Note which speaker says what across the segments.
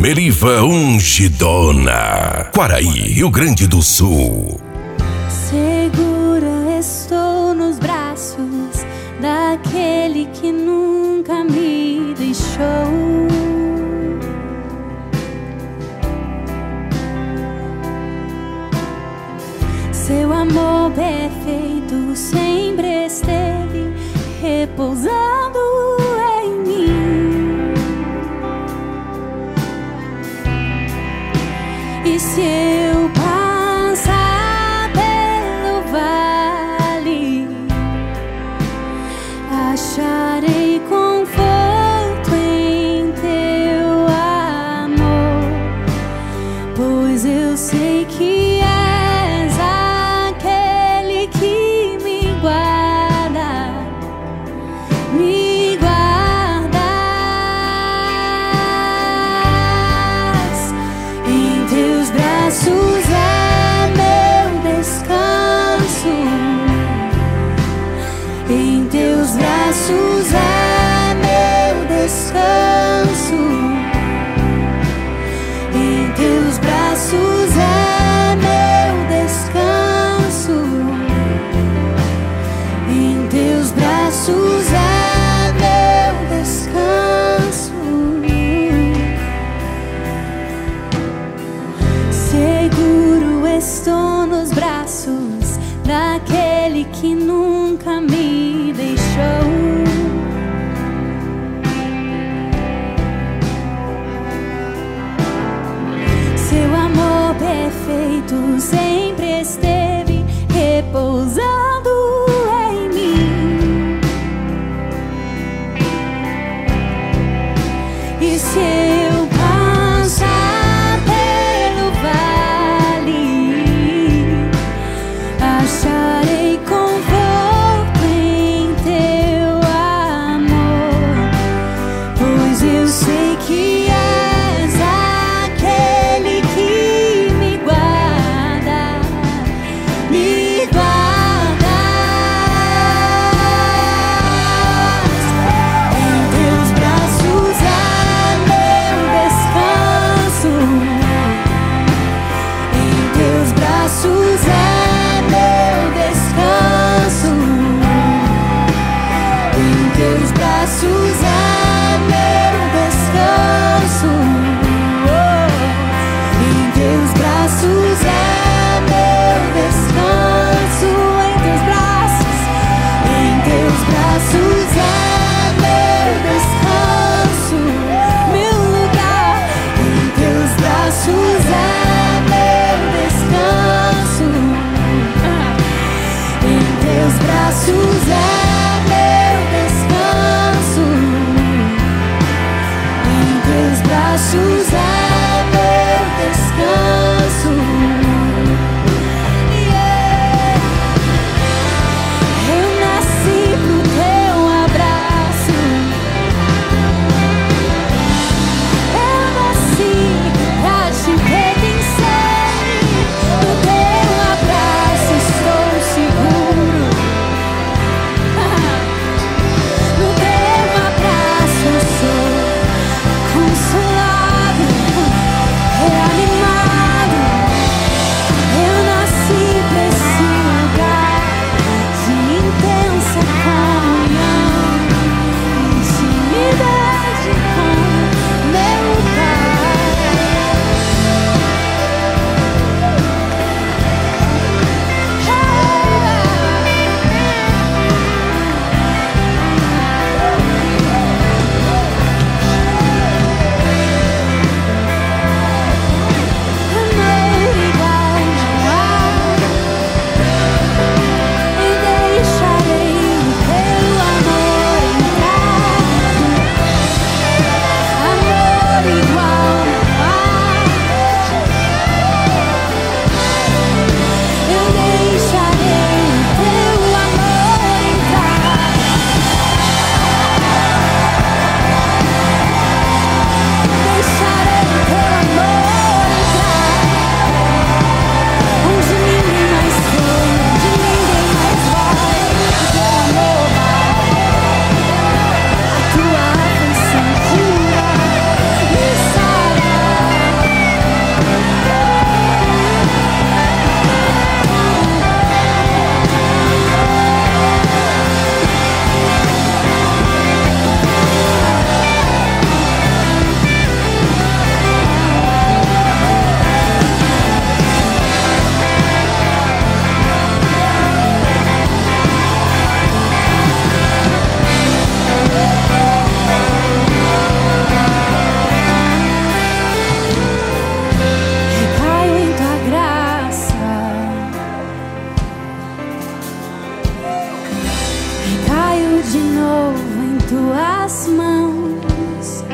Speaker 1: Meriva Ungidona, Quaraí, Rio Grande do Sul.
Speaker 2: Segura estou nos braços daquele que nunca me deixou. Seu amor perfeito sempre esteve repousando em mim. E se eu passar pelo vale, acharei conforto em teu amor, pois eu sei que és aquele que me guarda, me guardas. Em teus braços é meu descanso, em teus braços é meu descanso, em teus braços é meu descanso, em teus braços é meu descanso. Seguro estou nos braços daquele que nunca me deixou. Seu amor perfeito sempre esteve repousando em mim. E se eu passar pelo vale, acharei tuas mãos,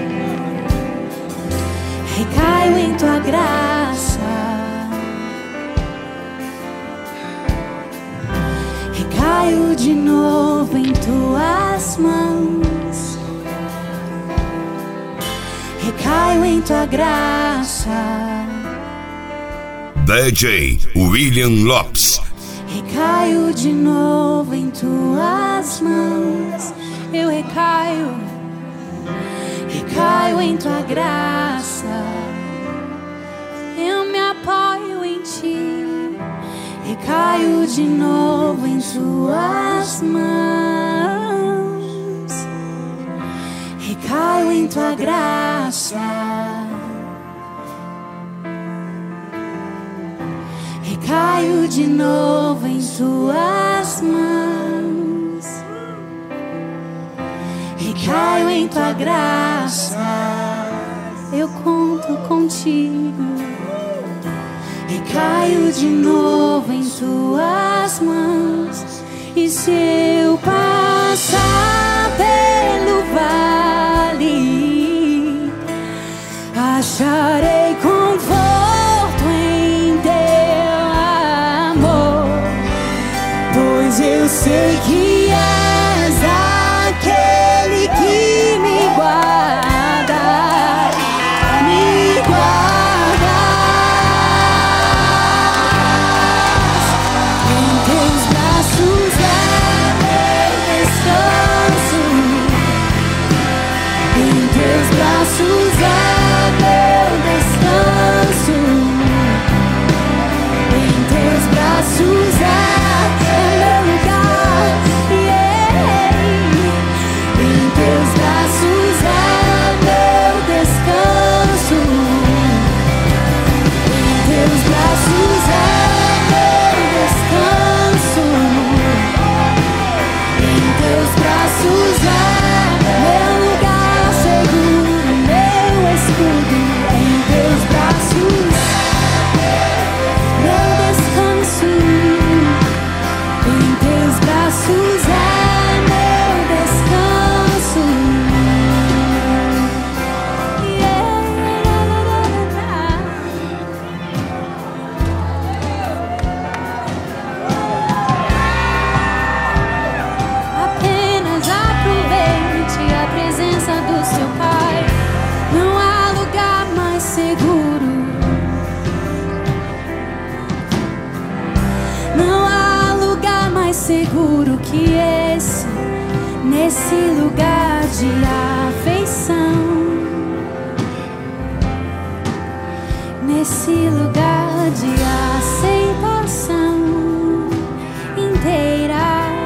Speaker 2: recaio em tua graça, recaio de novo em tuas mãos, recaio em tua graça.
Speaker 1: DJ William Lopes.
Speaker 2: Recaio de novo em tuas mãos. Eu recaio, recaio em tua graça. Eu me apoio em ti. Recaio de novo em tuas mãos. Recaio em tua graça. Recaio de novo em tuas mãos. Recaio em tua graça. Eu conto contigo. Recaio de novo em tuas mãos. E se eu passar pelo vale, acharei conforto em teu amor, pois eu sei que és aquele que me guarda, me guardas. Em teus braços é meu descanso, em teus braços é meu descanso, em teus braços é meu lugar, yeah. Em teus braços é meu descanso, em teus braços é meu descanso, em teus braços é meu lugar seguro, meu escudo. Em teus braços meu descanso, em teus braços é meu descanso, Apenas aproveite a presença do seu Pai. Não há lugar mais seguro, não há lugar mais seguro que esse. Nesse lugar de afeição, nesse lugar de aceitação inteira.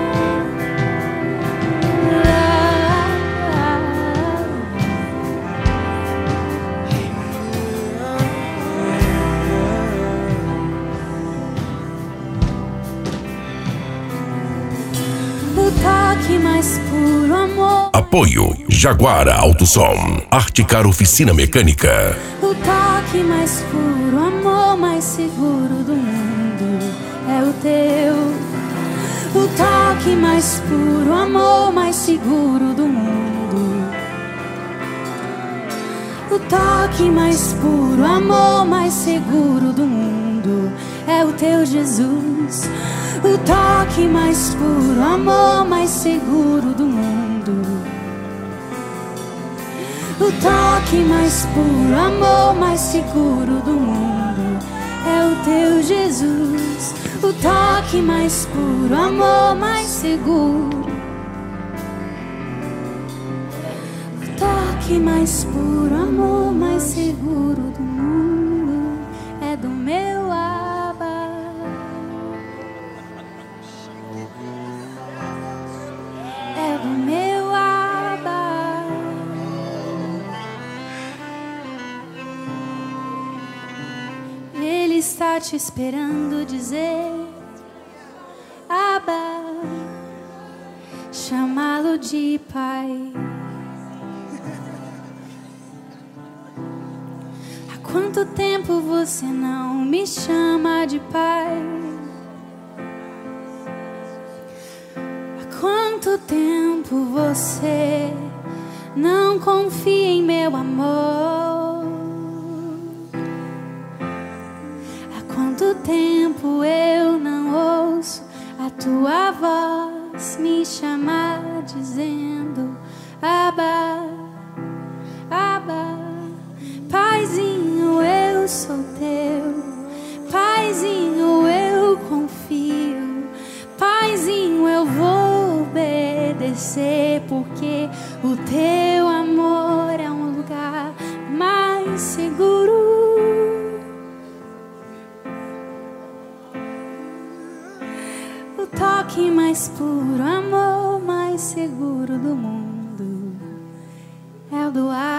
Speaker 2: O toque mais puro amor.
Speaker 1: Apoio Jaguara Autosom, Articar Oficina Mecânica.
Speaker 2: O toque mais puro amor, mais seguro do mundo é o teu. O toque mais puro amor, mais seguro do mundo. O toque mais puro amor, mais seguro do mundo é o teu Jesus. O toque mais puro amor, mais seguro do mundo. O toque mais puro amor, mais seguro do mundo é o teu Jesus. O toque mais puro amor, mais seguro. O toque mais puro amor, mais seguro do mundo é do meu Abba. É do meu Abba. Ele está te esperando dizer Abba, chamá-lo de Pai. Há quanto tempo você não me chama de Pai? Há quanto tempo tempo você não confia em meu amor? Há quanto tempo eu não ouço a tua voz me chamar dizendo Abba, Abba. Paizinho, eu sou teu. Paizinho, eu confio. Paizinho, eu vou obedecer, porque o teu amor é um lugar mais seguro. O toque mais puro, amor mais seguro do mundo é o do ar.